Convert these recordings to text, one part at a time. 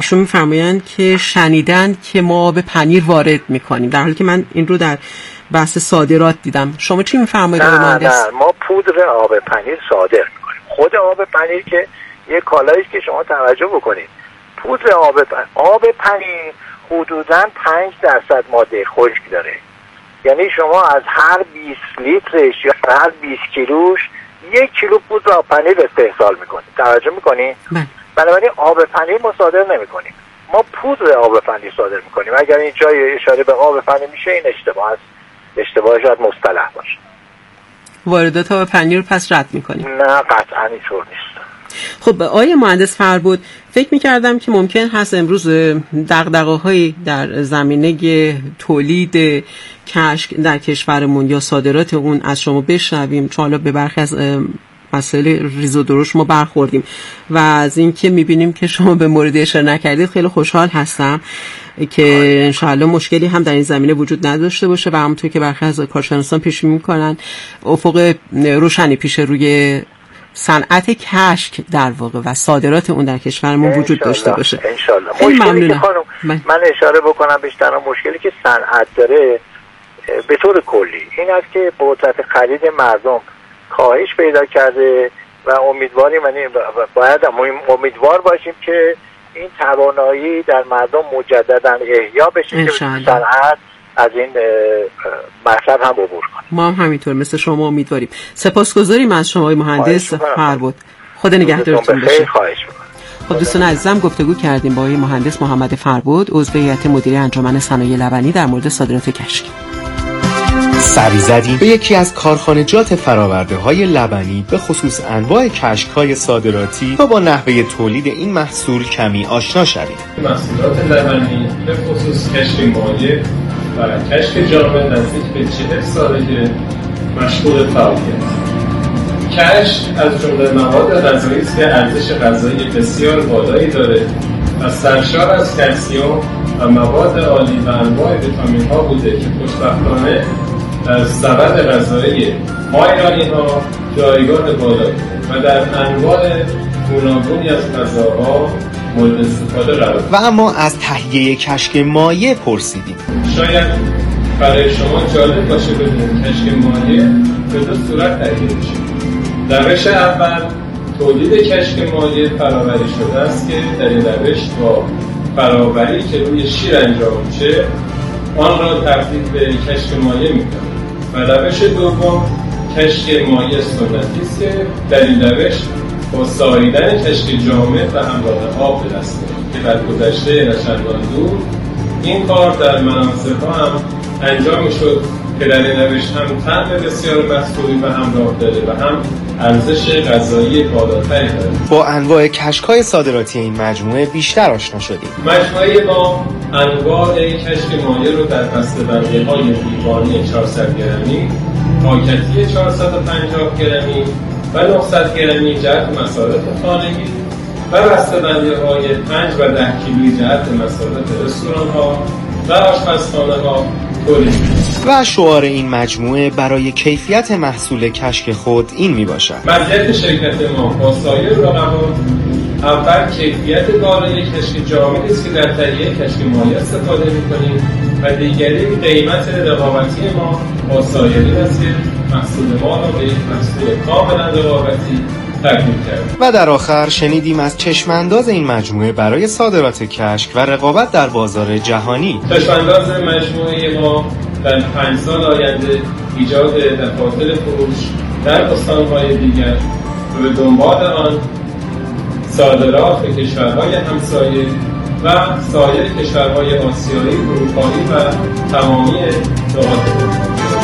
شما می‌فرمایند که شنیدن که ما آب پنیر وارد می‌کنیم، در حالی که من این رو در بحث صادرات دیدم. شما چی می‌فرمایید آقای مهندس؟ نه ما پودر آب پنیر صادر می‌کنیم. خود آب پنیر که یه کالایی است که شما توجه بکنید. پودر آب پنیر حدوداً 5% ماده خشک داره. یعنی شما از هر 20 لیترش یا هر 20 کیلوش 1 کیلو پودر آب پنیر استحصال می‌کنید. توجه می‌کنید؟ بنابراین آب پنیر ما صادر نمی‌کنیم. ما پودر آب پنیر صادر می‌کنیم. اگر این جای اشاره به آب پنیر میشه این اشتباه است. اشتباه شاید مصطلح باشه. واردات آب پنیر پس رد می‌کنیم؟ نه قطعاً اینطور نیست. خب آقای مهندس فربود، فکر می‌کردم که ممکن هست امروز دغدغه‌هایی در زمینه تولید کشک در کشورمون یا صادرات اون از شما بشنویم، چون حالا به برخی از مسائل ریز و درشت ما برخوردیم و از این که می‌بینیم که شما به مورد اشاره نکردید خیلی خوشحال هستم که انشاءالله مشکلی هم در این زمینه وجود نداشته باشه و همونطور که برخی از کارشناسان پیش بینی می‌کنن افق روشنی پیش روی صنعت کشک در واقع و صادرات اون در کشورمون وجود داشته باشه. انشالله. مشکلی که خانم من اشاره بکنم بیشتر مشکلی که صنعت داره به طور کلی این است که قدرت خرید مردم کاهش پیدا کرده و امیدواریم، یعنی باید امیدوار باشیم که این توانایی در مردم مجددا احیا بشه که صنعت از این مطلب هم عبور کنه. ما هم همینطور مثل شما امیدواریم. سپاسگزاریم از شما آقای مهندس فربود. خدا نگهدارتون باشه. خب دوستان عزیزم گفتگو کردیم با آقای مهندس محمد فربود، عضو هیئت مدیره انجمن صنایع لبنی در مورد صادرات کشک. سری زدیم به یکی از کارخانجات فرآورده‌های لبنی به خصوص انواع کشک‌های صادراتی تا با نحوه تولید این محصول کمی آشنا شوید. محصولات لبنی به خصوص کشک مایع و کشک جامد نزدیک به 40 ساله که مشغول فعالیت. کشک از جمله مواد غذایی است که ارزش غذایی بسیار بالایی داره و سرشار از کلسیم و مواد عالی و انواع ویتامین‌ها بوده که خوشبختانه در سبد غذایی ما ایرانی‌ها جایگاه بالایی و در انواع گوناگونی از غذاها مورد استفاده قرار و اما از تهیه کشک مایع پرسیدیم. شاید برای شما جالب باشه بدونید کشک مایع به دو صورت تهیه میشه. روش اول تولید کشک مایع فراوری شده است که در این روش با فراوری که روی شیر انجام میشه آن را تبدیل به کشک مایع میکنه و روش دوم کشک مایع سنتی است که در این روش با ساییدن کشک جامد و همراه آب به دست میاد که در گذشته نچندان دور این کار در مناطق‌ها هم انجام میشد که در این روش هم طعم بسیار مسئولی و همراه داره و هم ارزش غذایی بالاتری داره. با انواع کشک‌های صادراتی این مجموعه بیشتر آشنا شدیم. مجموعه ما انواع کشک مایع رو در بسته‌بندی‌های لیوانی 400 گرمی، پاکتی 450 گرمی و 900 گرمی جهت مصارف خانگی و بسته‌بندی‌های 5 و 10 کیلویی جهت مصارف رستوران‌ها و آشپزخانه‌ها تولید می‌کنیم. و شعار این مجموعه برای کیفیت محصول کشک خود این میباشد. مزیت شرکت ما با سایر رقبا اول کیفیت بالای کشک جامد است که در تهیه کشک مایع استفاده می‌کنیم و دیگری قیمت رقابتی ما با سایرین است که محصول ما را به یک محصول کاملا رقابتی تبدیل کرد. و در آخر شنیدیم از چشمانداز این مجموعه برای صادرات کشک و رقابت در بازار جهانی. چشمانداز مجموعه ما در 5 سال آینده ایجاد دفاتر فروش در استان‌های دیگر و به دنبال آن صادرات به کشورهای همسایه و سایر کشورهای آسیایی، اروپایی و تمامی نقاط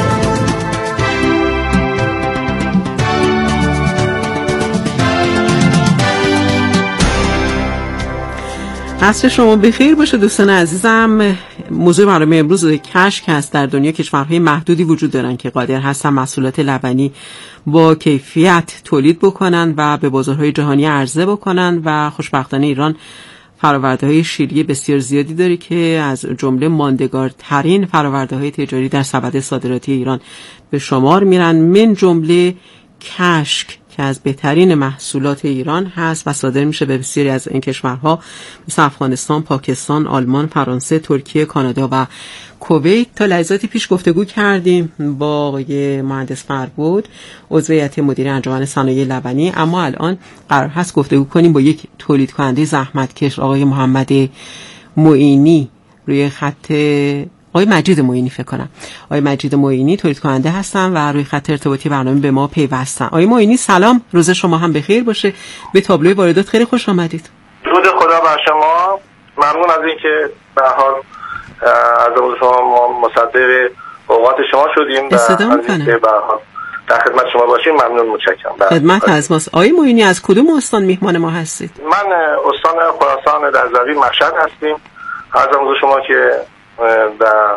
عصر شما بخیر باشه دوستان عزیزم. موضوع برنامه امروز کشک هست. در دنیا کشورهای محدودی وجود دارن که قادر هستن محصولات لبنی با کیفیت تولید بکنن و به بازارهای جهانی عرضه بکنن و خوشبختانه ایران فرآورده‌های شیری بسیار زیادی داره که از جمله ماندگارترین فرآورده‌های تجاری در سبد صادراتی ایران به شمار میرن، من جمله کشک یکی از بهترین محصولات ایران هست و صادر میشه به بسیاری از این کشورها مثل افغانستان، پاکستان، آلمان، فرانسه، ترکیه، کانادا و کویت. تا لحظاتی پیش گفتگو کردیم با آقای مهندس فربود، عضو هیئت مدیره انجمن صنایع لبنی، اما الان قرار هست گفتگو کنیم با یک تولید کننده زحمتکش، آقای محمد معینی روی خط، آقای مجید معینی فکر کنم، آقای مجید معینی تولید کننده هستن و روی خط ارتباطی برنامه به ما پیوستن. آقای معینی سلام، روز شما هم بخیر باشه. به تابلوی واردات خیلی خوش آمدید. درود خدا بر شما. ممنون از اینکه به هر حال از شما مصدق اوقات شما شدیم و از اینکه به هر حال در خدمت شما باشیم. ممنون، متشکرم. خدمت از ماست. آقای معینی از کدوم استان میهمان ما هستید؟ من استان خراسان رضوی مشهد هستیم. از شما که در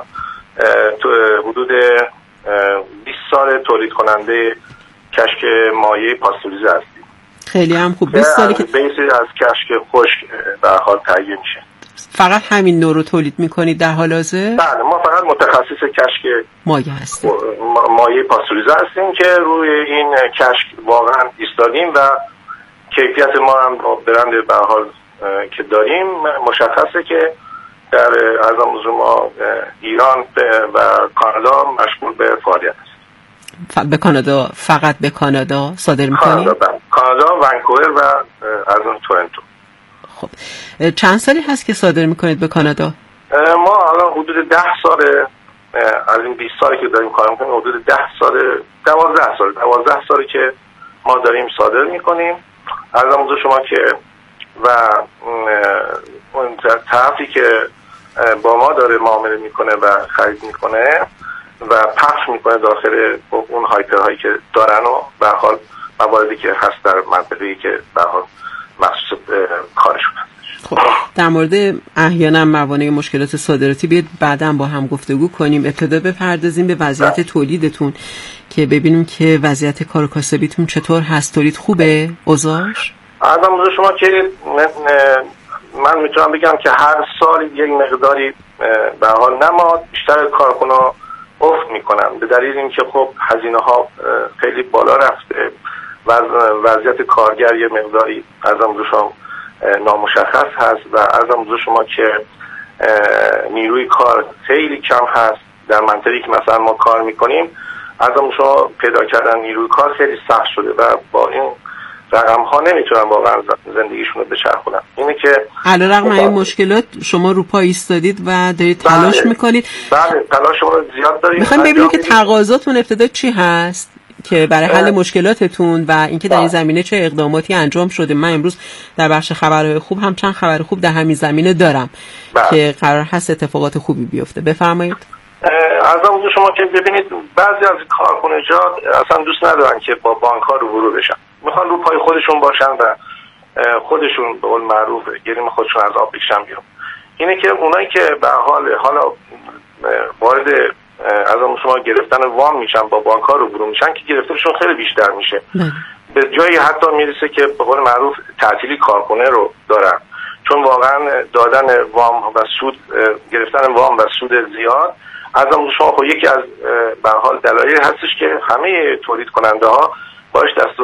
حدود 20 سال تولید کننده کشک مایع پاستوریزه هستیم. خیلی هم خوب. 20 سالی که بیسی از کشک خشک به هر حال تهیه میشه. فقط همین نوع رو تولید میکنید در حال حاضر؟ بله، ما فقط متخصص کشک مایع هستیم، مایع پاستوریزه هستیم که روی این کشک واقعا ایستادیم و کیفیت ما هم برند به هر حال که داریم مشخصه که در از ما ایران و کانادا مشغول به فعالیت است. به کانادا، فقط به کانادا صادر میکنید؟ کانادا، ونکوور و از اون تورنتو. خب چند سالی هست که صادر میکنید به کانادا؟ ما الان حدود 10 سال از این 20 سالی که داریم کار میکنیم، حدود 10 سال 12 سالی که ما داریم صادر میکنیم. از موضوع شما که و اون طرفی که با ما داره معامله میکنه و خرید میکنه و پخش میکنه داخل اون هایپرهایی که دارن و به هر حال مواردی که هست در منطقه‌ای که به هر حال مخصوص کارشون هست. خب در مورد احیانا موانع مشکلات صادراتی بیاید بعداً با هم گفتگو کنیم. ابتدا بپردازیم به وضعیت تولیدتون که ببینیم که وضعیت کار و کاسبیتون چطور هست. تولید خوبه؟ اوضاعش؟ آدم شما که من میتونم بگم که هر سال یک مقداری به حال نما بیشتر کارکنان افت میکنن به دلیل اینکه خب هزینه ها خیلی بالا رفته و وضعیت کارگر یه مقداری از شما نامشخص هست و از شما که نیروی کار خیلی کم هست در منطقه‌ای که مثلا ما کار میکنیم. از شما پیدا کردن نیروی کار خیلی سخت شده و با این رقم ها نمیتونن واقعا زندگیشون رو بچرخونن. اینه که علیرغم این مشکلات شما رو پای ایستادید و دارید تلاش میکنید. بله، تلاش رو زیاد داریم. میخوایم ببینیم که تقاضاتون ابتدا چی هست که برای حل مشکلاتتون و اینکه در این زمینه چه اقداماتی انجام شده. من امروز در بخش خبرهای خوب هم چند خبر خوب در همین زمینه دارم که قرار هست اتفاقات خوبی بیفته. بفرمایید. عرضم حضور شما که ببینید بعضی از کارخانجات اصلا دوست ندارن که با بانک‌ها روبرو بشن، میخوان رو پای خودشون باشن و خودشون به قول معروف گریم خودشون از آب بکشن بیرون. اینه که اونایی که به حالا وارد از شما گرفتن وام میشن با بانک‌ها روبرو میشن که گرفتنشون خیلی بیشتر میشه، به جایی حتی میرسه که به قول معروف تعطیلی کارخانه رو دارن، چون واقعا دادن وام و سود، گرفتن وام و سود زیاد از شما خب یکی از به حال دلایل هستش که همه تولید کننده ها باش دست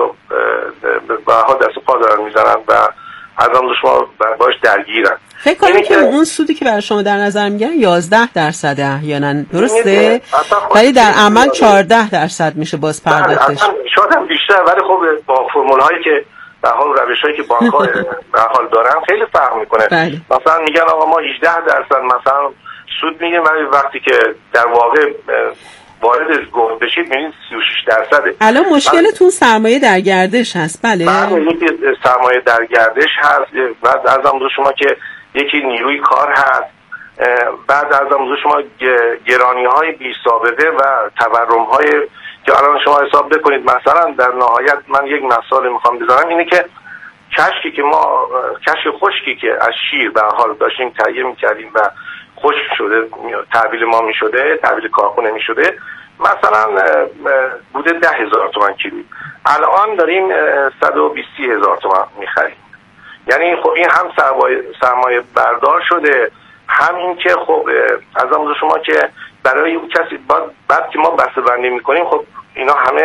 و پا دارن میزنن و از شما باش درگیرن. فکر کنم که اون سودی که برای شما در نظر میگیرن 11% احیانا درسته، ولی در عمل 14% میشه باز پرداختش. شاید هم بیشتر، ولی خب با فرمول هایی که به حال روش‌هایی که بانک‌ها به حال دارن خیلی فرق میکنه. مثلا میگن آقا ما 18% مثلا سود میگیم، ولی وقتی که در واقع وارد گفت بشید میبینید 36%. الان مشکلتون سرمایه در گردش هست؟ بله. یکی سرمایه در گردش هست، بعد از شما که یکی نیروی کار هست، بعد از شما گرانی‌های بی سابقه و تورم‌های که الان شما حساب بکنید. مثلا در نهایت من یک مثال میخوام بزنم، اینه که کشکی که ما کشک خشکی که از شیر به حال داشتیم تهیه می‌کردیم و خشک شده تحویل ما می‌شده، تحویل کارخونه می‌شده، مثلا بوده 10,000 تومان کیلو، الان داریم 120,000 تومان می‌خریم. یعنی خب این هم سرمایه بردار شده، هم این که خب از شما که برای اون کسی بعد که ما بسته بندی می‌کنیم، خب اینا همه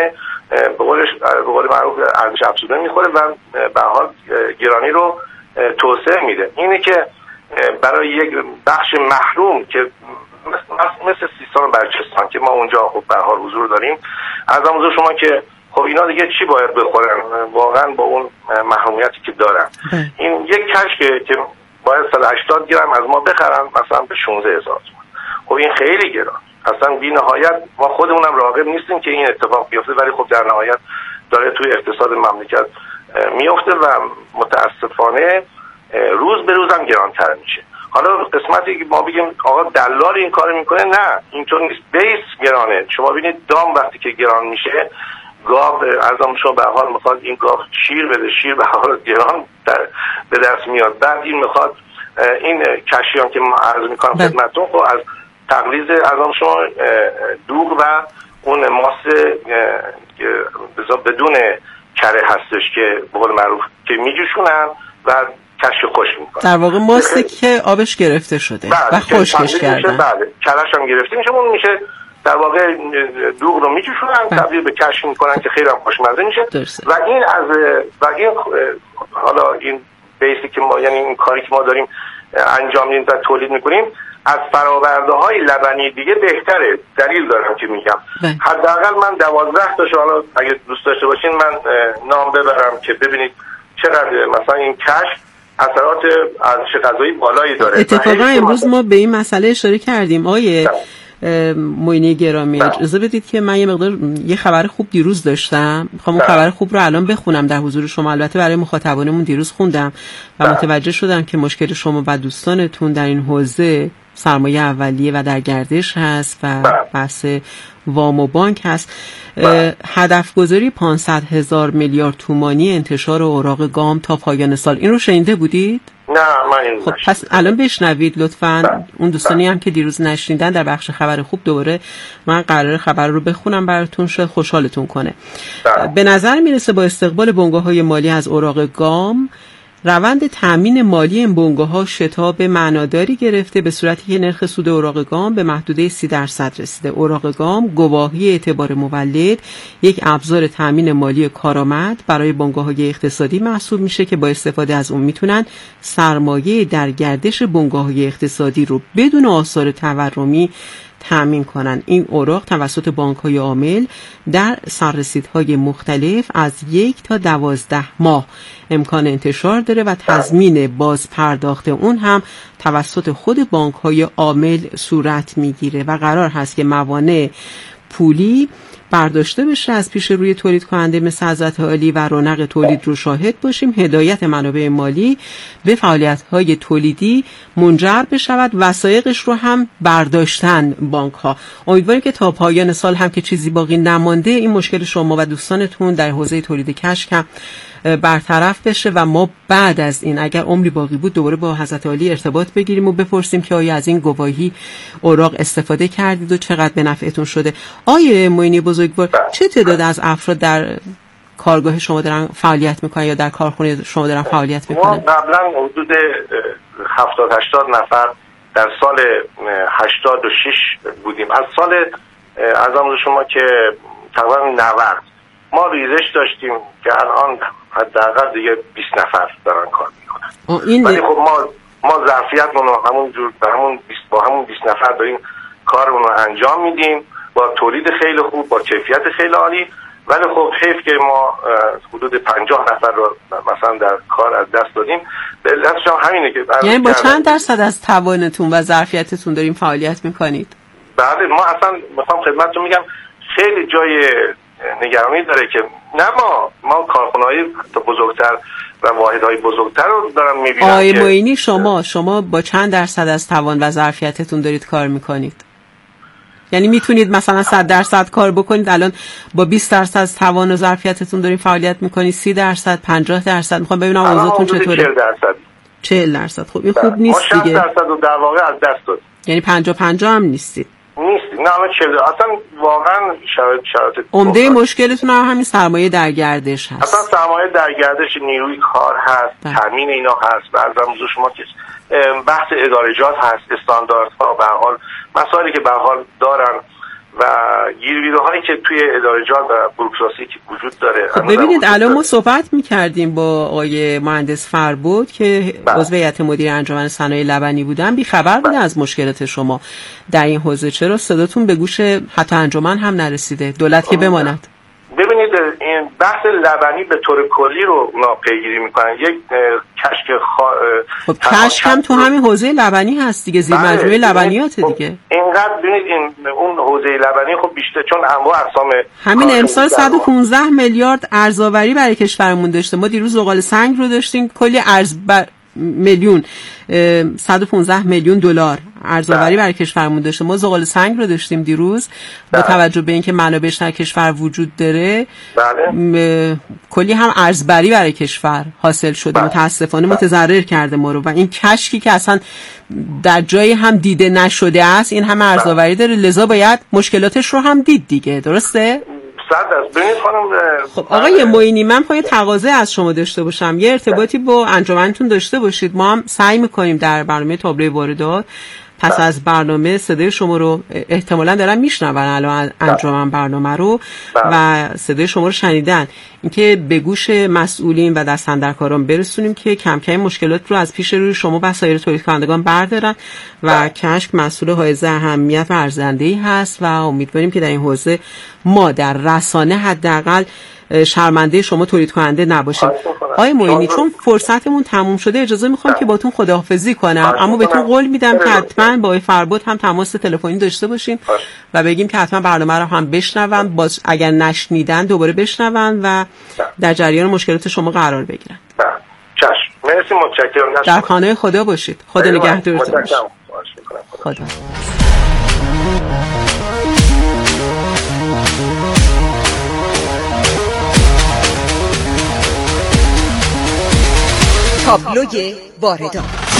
به قول معروف ارزش افزوده میخوره و به هر حال گرانی رو توسعه میده. اینه که برای یک بخش محروم که مثل سیستان و بلوچستان که ما اونجا خب به هر حال حضور داریم، از حضور شما که خب اینا دیگه چی باید بخورن واقعا با اون محرومیتی که دارن. این یک کشکه که باید 180 گرم از ما بخرن مثلا به 16000 تومان. خب این خیلی گران، اصلا بی نهایت ما خودمونم راغب نیستیم که این اتفاق بیفته، ولی خب در نهایت داره توی اقتصاد مملکت میفته و متاسفانه روز به روز هم گرانتر میشه. حالا قسمتی که ما بگیم آقا دلال این کارو میکنه، نه اینطور نیست، بیس گرانه. شما ببینید دام وقتی که گران میشه، گاو ارزم شما به حال میخواد این گاو شیر بده، شیر به حال گران به دست میاد، بعد این میخواد این کشیان که ما عرض میکنم خدمتتون خب از تقلیز ارزم شما دوغ و اون ماست بدون کره هستش که به قول معروف که میجوشونن و کشک خشک میکنن، در واقع ماستی که آبش گرفته شده و خشکش کرده. بله کرهش هم گرفته میشه، اون میشه در واقع دوغ رو میجوشونن تبدیل به کشک میکنن که خیلی هم خوشمزه میشه. درسته. و این حالا این بیسی که ما یعنی این کاری که ما داریم انجام میدیم و تولید میکنیم از فرآورده های لبنی دیگه بهتره. دلیل دارم که میگم حداقل من 12 تا حالا اگه دوست داشته باشین من نام ببرم که ببینید چقدر مثلا این کشک اثرات ارزش غذایی بالایی داره. اتفاقا امروز ما به این مسئله اشاره کردیم. آقای معینی گرامی اجازه بدید که من یه خبر خوب دیروز داشتم، میخوام اون خبر خوب رو الان بخونم در حضور شما. البته برای مخاطبانمون دیروز خوندم و متوجه شدم که مشکل شما و دوستانتون در این حوزه سرمایه اولیه و در گردش هست و بحث وام و بانک هست. هدف گذاری 500,000 میلیارد تومانی انتشار اوراق گام تا پایان سال، این رو شنیده بودید؟ نه من این خب پس الان بشنوید لطفاً. اون دوستانی هم که دیروز نشنیدن در بخش خبر خوب دوباره من قرار خبر رو بخونم براتون، شاید خوشحالتون کنه. به نظر میرسه با استقبال بنگاه‌های مالی از اوراق گام روند تامین مالی این بنگاه‌ها شتاب معناداری گرفته، به صورتی که نرخ سود اوراق گام به محدوده 30% رسیده. اوراق گام گواهی اعتبار مولد، یک ابزار تامین مالی کارآمد برای بنگاه‌های اقتصادی محسوب میشه که با استفاده از اون میتونن سرمایه در گردش بنگاه‌های اقتصادی رو بدون آثار تورمی تامین کنن. این اوراق توسط بانک‌های عامل در سررسیدهای مختلف از 1 تا 12 ماه امکان انتشار داره و تضمین باز پرداخت اون هم توسط خود بانک‌های عامل صورت میگیره و قرار هست که موانع پولی برداشته بشه از پیش روی تولید کننده مثل حضرت عالی و رونق تولید رو شاهد باشیم. هدایت منابع مالی به فعالیت‌های تولیدی منجر بشود، وثایقش رو هم برداشتن بانک‌ها. امیدواریم که تا پایان سال هم که چیزی باقی نمانده این مشکل شما و دوستانتون در حوزه تولید کشک هم برطرف بشه و ما بعد از این اگر عمری باقی بود دوباره با حضرت عالی ارتباط بگیریم و بپرسیم که آیا از این گواهی اوراق استفاده کردید و چقدر به نفعتون شده. آیه معینی بزرگوار، چه تعداد از افراد در کارگاه شما دارن فعالیت میکنن یا در کارخونه شما دارن فعالیت میکنن؟ ما قبلا حدود 70-80 نفر در سال 86 بودیم. از سال از شما که تقریبا 90 ما ریزش داشتیم که الان حداقل دیگه 20 نفر دارن کار میکنن. ولی خب ما ظرفیتمون رو همونجور با همون 20 نفر داریم کارمون رو انجام میدیم با تولید خیلی خوب، با کیفیت خیلی عالی. ولی خب حیف که ما حدود 50 نفر رو مثلا در کار از دست دادیم. علتش هم همینه که یعنی با چند درصد از توانتون و ظرفیتتون داریم فعالیت میکنید؟ بله ما اصلا میخوام خدمتتون میگم خیلی جای نگرانی داره که نه ما کارخونه‌های بزرگتر و واحدهای بزرگتر رو دارم میبینم. آقای معینی شما با چند درصد از توان و ظرفیتتون دارید کار میکنید؟ یعنی میتونید مثلا 100% کار بکنید الان با 20% از توان و ظرفیتتون دارین فعالیت میکنید، 30%، 50%؟ میخوام ببینم اوضاعتون چطوره. 40%. خب این خوب نیست دیگه. ما 60% رو در واقع از دست دادیم. یعنی 50-50 هم نیستید. نه الان 40 اصلا واقعا شرایط عمده مشکلتون هم همین سرمایه در گردش هست. اصلا سرمایه در گردش، نیروی کار هست، تامین اینا هست، بعضی موضوع شما که بحث ادارجات هست، استانداردها، به هر حال مسائلی که به هر حال دارن و گیرویروهایی که توی ادارجات و بوروکراسی که وجود داره. ببینید الان ما صحبت می‌کردیم با آقای مهندس فربود که عضو هیئت مدیره انجمن صنایع لبنی بودن، بی‌خبر بودن از مشکلات شما در این حوزه. چرا صداتون به گوش حتی انجمن هم نرسیده؟ دولت که بماند. ببینید این بحث لبنی به طور کلی رو اونا پیگیری میکنن. یک کشک خب کشک هم تو همین حوزه لبنی هست دیگه، زیر مجموعه لبنیات دیگه. اینقدر ببینید اون حوزه لبنی خب بیشتر چون انواع اقسام همین امسال 115 میلیارد ارزآوری برای کشورمون داشته. ما دیروز زغال سنگ رو داشتیم، کلی ارز میلیون 115 میلیون دلار ارزآوری برای کشورمون داشته. ما زغال سنگ رو داشتیم دیروز با توجه به اینکه منابعش در کشور وجود داره. کلی هم ارزبری برای کشور حاصل شده. متاسفانه متضرر کرده ما رو و این کشکی که اصلا در جایی هم دیده نشده است این هم ارزآوری داره، لذا باید مشکلاتش رو هم دید دیگه. درسته؟ خب آقای معینی، من پای تقاضا از شما داشته باشم یه ارتباطی با انجمنتون داشته باشید. ما هم سعی میکنیم در برنامه تابلوی واردات پس از برنامه صدای شما رو احتمالاً دارن میشنون الان انجمن برنامه رو و صدای شما رو شنیدن، اینکه به گوش مسئولین و دست‌اندرکاران برسونیم که کم کم مشکلات رو از پیش روی شما و سایر تولید کنندگان بردارن و کشک مسئول حائز اهمیت و ارزنده‌ای هست و امیدواریم که در این حوزه ما در رسانه حداقل شرمنده شما تولید کننده نباشیم. آقای معینی، چون فرصتمون تموم شده اجازه میخوام که باتون خداحافظی کنم، اما بهتون قول میدم که حتما با آقای فربود هم تماس تلفنی داشته باشیم و بگیم که حتما برنامه رو هم بشنون، باز اگر نشنیدن دوباره بشنون و در جریان مشکلات شما قرار بگیرن. چشم. مرسی، متشکرم. در خانه خدا باشید. خدا نگهدارتون باشه. خدا. تابلوی واردات.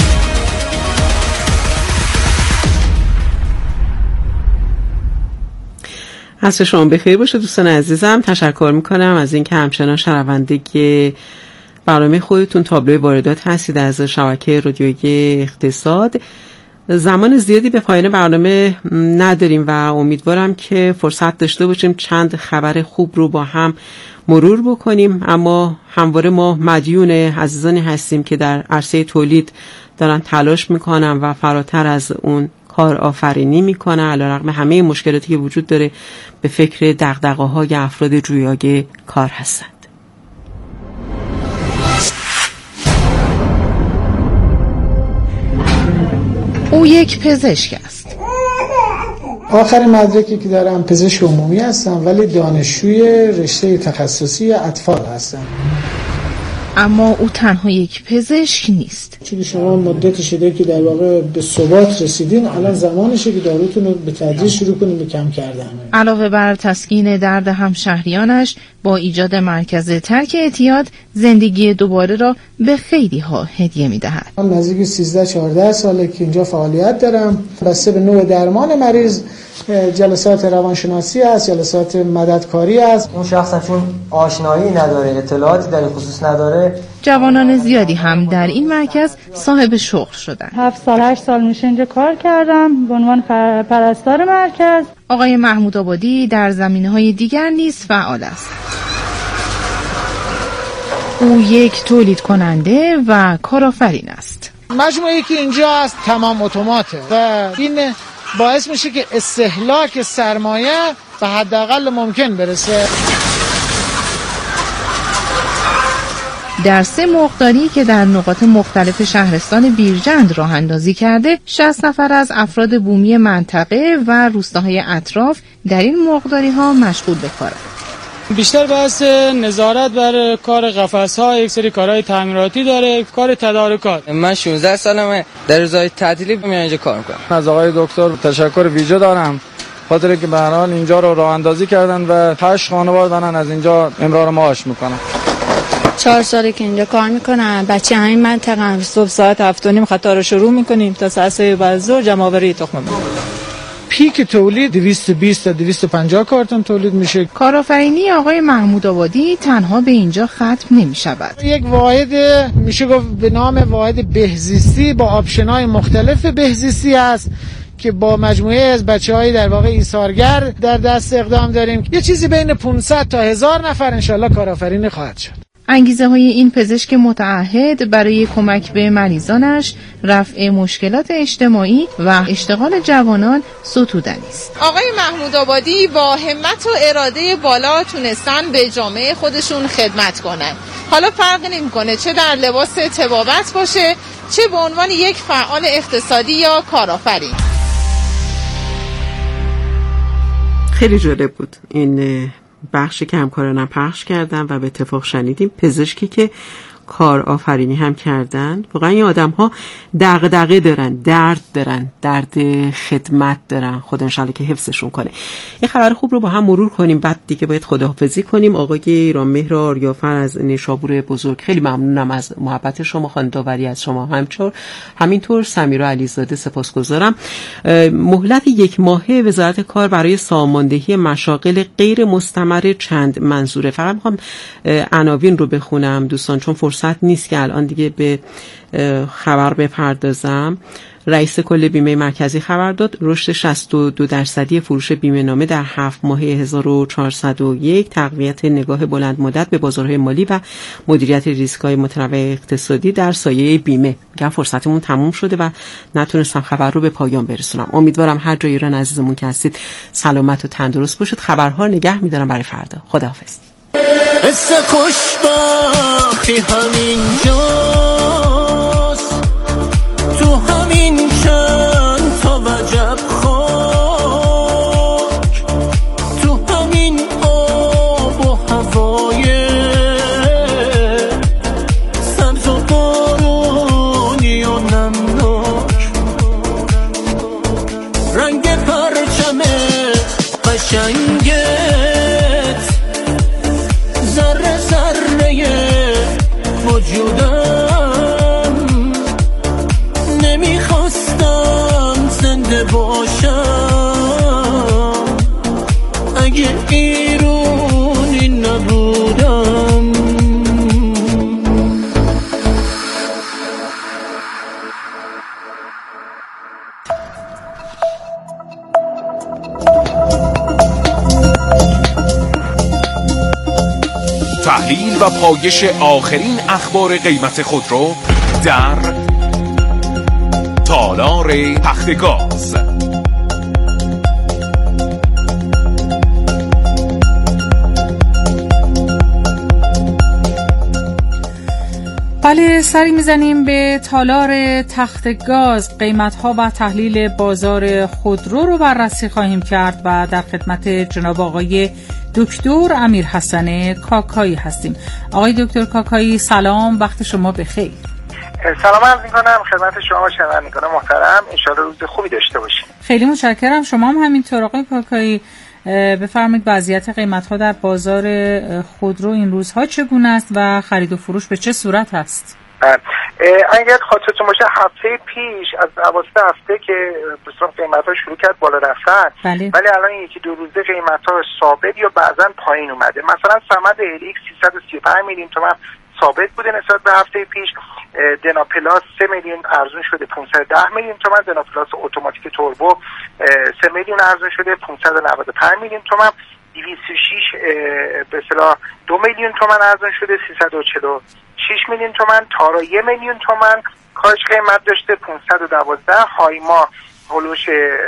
عصر شما بخیر باشه دوستان عزیزم. تشکر میکنم از اینکه همچنان شنونده برنامه خودتون تابلوی واردات هستید از شبکه رادیویی اقتصاد. زمان زیادی به پایان برنامه نداریم و امیدوارم که فرصت داشته باشیم چند خبر خوب رو با هم مرور بکنیم، اما همواره ما مدیون عزیزانی هستیم که در عرصه تولید دارن تلاش میکنن و فراتر از اون کار آفرینی میکنن، علیرغم همه مشکلاتی که وجود داره به فکر دغدغه‌های افراد جویای کار هستند. او یک پزشک است. آخرین مدرکی که دارم پزشک عمومی هستم ولی دانشجوی رشته تخصصی اطفال هستم. اما او تنها یک پزشک نیست. چون شما مدت شده که در واقع به ثبات رسیدین، الان زمانشه که داروتون رو به تدریج شروع کنید به کم کردن. علاوه بر تسکین درد همشهریانش، با ایجاد مرکز ترک اعتیاد زندگی دوباره را به خیلی ها هدیه می‌دهد. من نزدیک 13-14 ساله که اینجا فعالیت دارم. بسته به نوع درمان مریض جلسات روانشناسی است، جلسات مددکاری است. اون شخصا چون آشنایی نداره، اطلاعاتی در این خصوص نداره. جوانان زیادی هم در این مرکز صاحب شغل شدن. 7-8 سال میشه اینجا کار کردم به عنوان پرستار مرکز. آقای محمود آبادی در زمینه‌های دیگر نیز فعال است. او یک تولید کننده و کارآفرین است. مجموعه‌ای که اینجا است تمام اتوماته و این باعث میشه که استهلاک سرمایه به حداقل ممکن برسه. در 3 مرغداری که در نقاط مختلف شهرستان بیرجند راه اندازی کرده، 60 نفر از افراد بومی منطقه و روستاهای اطراف در این مرغداری ها مشغول به کارند. بیشتر بحث نظارت بر کار قفس‌ها، یک سری کارهای تعمیراتی داره، کار تدارکات. من 16 سالمه، در روزهای تعطیلی میام اینجا کار میکنم. از آقای دکتر تشکر ویژه دارم، خاطر که به هر حال اینجا رو راه اندازی کردن و 8 خانواده دارن از اینجا امرار معاش میکنن. 4 ساله که اینجا کار میکنم. بچه همین منطقه صبح ساعت 7:30 خطا رو شروع میکنیم تا ساعت 3 بعد ظهر جمع‌آوری تخم مرغ. پیک تولید 220 تا 250 کارتن تولید میشه. کارآفرینی آقای محمود آبادی تنها به اینجا ختم نمی شود. یک واحد میشه گفت به نام واحد بهزیستی با آپشن‌های مختلف بهزیستی است که با مجموعه از بچه‌های در واقع ایثارگر در دست اقدام داریم. یه چیزی بین 500 تا 1000 نفر انشالله کارآفرین خواهد شد. انگیزه های این پزشک متعهد برای کمک به مریضانش رفع مشکلات اجتماعی و اشتغال جوانان ستودنی است. آقای محمود آبادی با همت و اراده بالا تونستن به جامعه خودشون خدمت کنن. حالا فرق نمی‌کنه چه در لباس طبابت باشه، چه به عنوان یک فعال اقتصادی یا کارآفرین. خیلی جالب بود این بخشی که همکارانم پخش کردن و به اتفاق شنیدیم. پزشکی که کار آفرینی هم کردن. واقعا این آدم ها دغدغه دارن، درد دارن، درد خدمت دارن. خدا انشالله که حفظشون کنه. این خبر خوب رو با هم مرور کنیم، بعد دیگه باید خداحافظی کنیم. آقای ایرانمهر آریافر از نیشابور بزرگ، خیلی ممنونم از محبت شما، خانه‌داری از شما همینطور سمیرا علیزاده سپاسگزارم. مهلت 1 ماهه وزارت کار برای ساماندهی مشاغل غیر مستمر چند منظوره. فقط میخوام عناوین رو بخونم دوستان، چون فرصت نیست که الان دیگه به خبر بپردازم. رئیس کل بیمه مرکزی خبر داد رشد 62% فروش بیمه نامه در 7 ماه 1401، تقویت نگاه بلند مدت به بازارهای مالی و مدیریت ریسک‌های متنوع اقتصادی در سایه بیمه. میگم فرصتمون تموم شده و نتونستم خبر رو به پایان برسونم. امیدوارم هر جای ایران عزیزمون که هستید سلامت و تندرست باشید. خبرها نگه می‌دارم برای فردا. خداحافظ. قصه خوشبختی همینجاست، تو همین چند تا وجب خاک، تو همین آب و هوای سبز و بارونی و نمناک، رنگ پرچم قشنگت ذره ذره وجودم، نمیخواستم زنده باشم اگه ایرونی نبودم. تحلیل و پایش آخرین اخبار قیمت خودرو در تالار تختگاز. بله، سری میزنیم به تالار تختگاز. قیمت‌ها و تحلیل بازار خودرو رو بررسی خواهیم کرد و در خدمت جناب آقای دکتر امیرحسن کاکایی هستیم. آقای دکتر کاکایی سلام، وقت شما بخیر. سلام عرض می‌کنم خدمت شما شنوندگان محترم، ان شاءالله روز خوبی داشته باشید. خیلی متشکرم. شما هم همینطور آقای کاکایی، بفرمایید وضعیت قیمت‌ها در بازار خودرو این روزها چگونه است و خرید و فروش به چه صورت است؟ اگر خاطرتون باشه هفته پیش از اواسط هفته که بسیار قیمت‌ها شروع کرد بالا رفتن، ولی الان یکی دو روزه قیمت‌ها ثابت یا بعضاً پایین اومده. مثلا سمد الیکس 335 میلیون تومان ثابت بوده نسبت به هفته پیش. دناپلاس 3 میلیون ارزون شده 510 میلیون تومان. دناپلاس اتوماتیک توربو 3 میلیون ارزون شده 595 میلیون تومان. 206 به اصطلاح 2 میلیون تومان ارزون شده 346 میلیون تومان. تارا 1 میلیون تومان کاهش قیمت داشته 512. هایما هولوش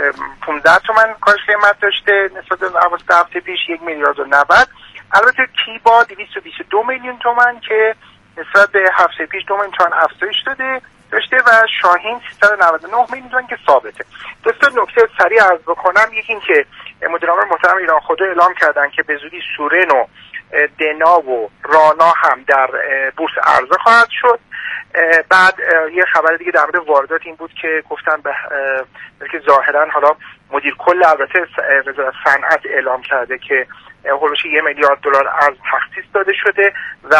15 تومان کاهش قیمت داشته نسبت به اواسط هفته پیش 1 میلیارد و 90. البته کیبا 222 میلیون تومان که نسبت به هفته پیش 2 میلیون تومان افزایش داشته و شاهین 399 میلیون تومان که ثابته. دوستان نکته سریع عرض بکنم، یکی این که مدیر عامل محترم ایران خودرو اعلام کردن که به زودی سورن و دنا و رانا هم در بورس عرضه خواهد شد. بعد یه خبر دیگه در مورد واردات این بود که گفتن که ظاهرا حالا مدیر کل البته وزارت صنعت اعلام کرده که هولوش 1 میلیارد دلار ارز تخصیص داده شده و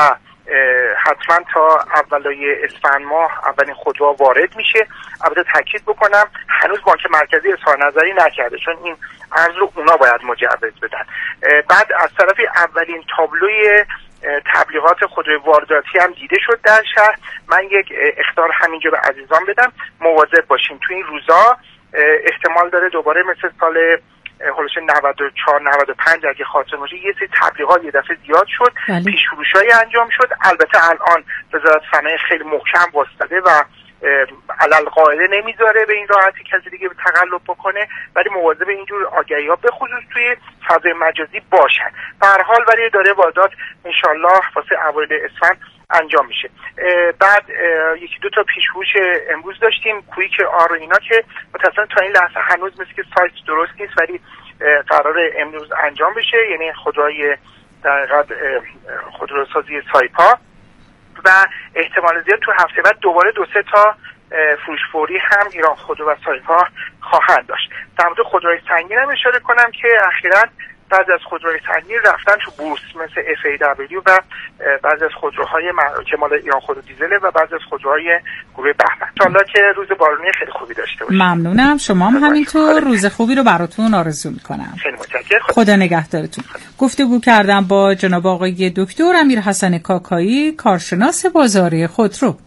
حتما تا اولای اسفند ماه اولین خودرو وارد میشه. البته تاکید بکنم هنوز بانک مرکزی اظهار نظری نکرده، چون این ارز رو اونا باید مجوز بدن. بعد از طرفی اولین تابلوی تبلیغات خودروی وارداتی هم دیده شد در شهر. من یک اخطار همینجا به عزیزان بدم، مواظب باشین تو این روزا احتمال داره دوباره مثل سال حدود 94 95 اگه خاطر باشه یه سری تبلیغات یه دفعه زیاد شد، پیش‌فروش‌هایی انجام شد. البته الان وزارت صنایع خیلی محکم واسطه و علل قاعده نمیذاره به این راحتی کسی دیگه تقلب بکنه، ولی مواظب اینجور آگهی‌ها به خصوص توی فضای مجازی باشن. به هر حال ولی اداره واردات انشالله واسه اوایل اسفند انجام میشه. بعد یکی دو تا پیش‌فروش امروز داشتیم، کویک آر و اینا که متأسفانه تا این لحظه هنوز مثل که سایت درست نیست، ولی قرار امروز انجام بشه، یعنی خودروهای در حقیقت خودروسازی سایپا. و احتمال زیاد تو هفته بعد دوباره 2-3 تا فروش فوری هم ایران خودرو و سایپا خواهند داشت. در مورد خودروهای سنگین هم اشاره کنم که اخیراً بعضی از خودروهای سنگین رفتن تو بورس مثل FAW و بعضی از خودروهای که مال ایران خودرو دیزله و بعضی از خودروهای گروه بهمن. انشالله که روز بارونی خیلی خوبی داشته باشید. ممنونم، شما هم همینطور روز خوبی رو براتون آرزو میکنم. خیلی متشکرم. خدا نگهدارتون. گفتگو کردم با جناب آقای دکتر امیرحسن کاکایی، کارشناس بازار خودرو.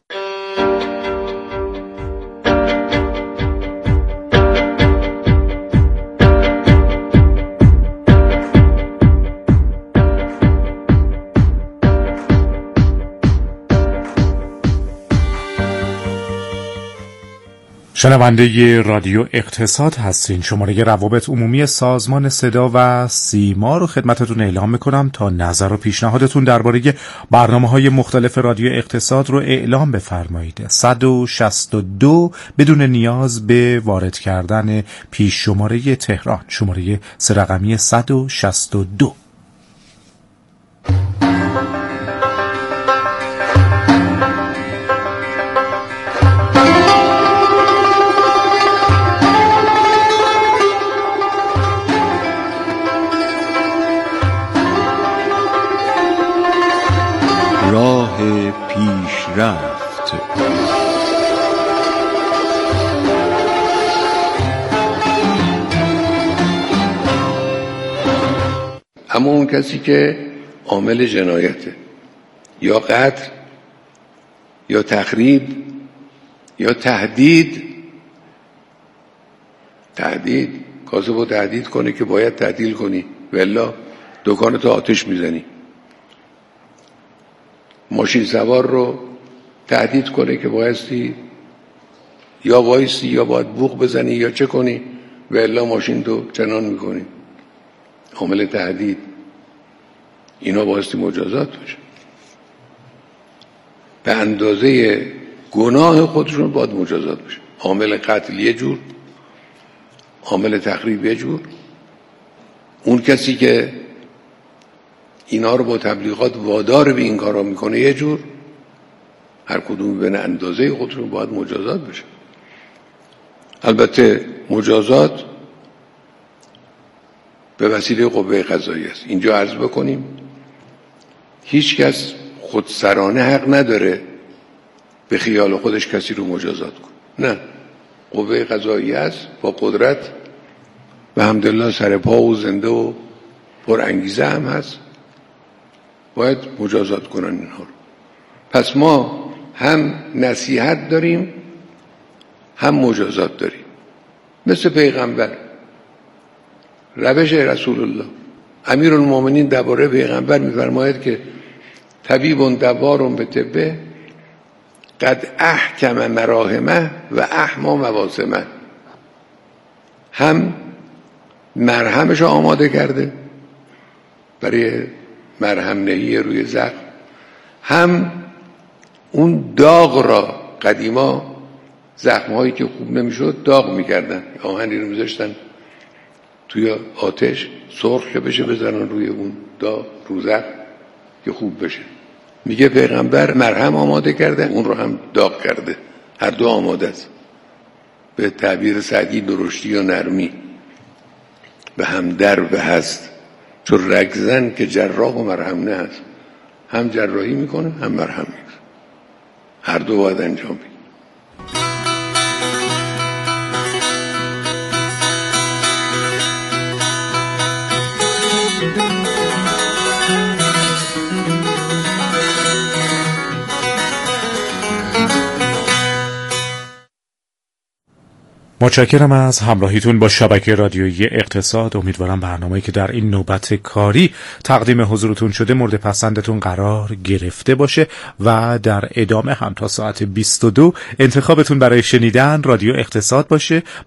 شنونده رادیو اقتصاد هستین. شماره روابط عمومی سازمان صدا و سیما رو خدمتتون اعلام میکنم تا نظر و پیشنهادتون درباره برنامه‌های مختلف رادیو اقتصاد رو اعلام بفرمایید. 162 بدون نیاز به وارد کردن پیش شماره تهران، شماره 3 رقمی 162. راه پیشرفت. اما اون کسی که عامل جنایته یا قتل یا تخریب یا تهدید کاسبو تهدید کنه که باید تعطیل کنی والا دکانتو آتش میزنی، ماشین سوار رو تهدید کنه که بایستی یا وایسی یا باید بوق بزنی یا چه کنی و الا ماشین تو چنان میکنی، عامل تهدید، اینا بایستی مجازات بشه. به اندازه گناه خودشون باید مجازات بشه. عامل قتل یه جور، عامل تخریب یه جور، اون کسی که اینا رو با تبلیغات وادار به این کارا میکنه یه جور، هر کدوم به اندازه خودشون باید مجازات بشه. البته مجازات به وسیله قوه قضاییه است. اینجا عرض بکنیم هیچ کس خودسرانه حق نداره به خیال خودش کسی رو مجازات کنه. نه، قوه قضاییه است با قدرت و الحمدلله سر پا و زنده و پر انگیزه هم هست، باید مجازات کنن اینها رو. پس ما هم نصیحت داریم هم مجازات داریم، مثل پیغمبر، روش رسول الله. امیرالمومنین درباره پیغمبر میفرماید که طبیب دوار به طبه قد احکم مراهمه و احما مواسمه. هم مرهمش آماده کرده برای مرهم نهی روی زخم، هم اون داغ را، قدیما زخم هایی که خوب نمیشد داغ میکردن، آهنی رو میذاشتن توی آتش سرخ که بشه بزنن روی اون داغ رو زخم که خوب بشه. میگه پیغمبر مرهم آماده کرده، اون رو هم داغ کرده، هر دو آماده است. به تعبیر سعدی درشتی و نرمی به هم در به هست، چون رگزن که جراح و مرهم نه هست، هم جراحی میکنه هم مرهم میکنه، هر دو باید انجام بگیر. متشکرم از همراهیتون با شبکه رادیویی اقتصاد. امیدوارم برنامه‌ای که در این نوبت کاری تقدیم حضورتون شده مورد پسندتون قرار گرفته باشه و در ادامه هم تا ساعت 22 انتخابتون برای شنیدن رادیو اقتصاد باشه.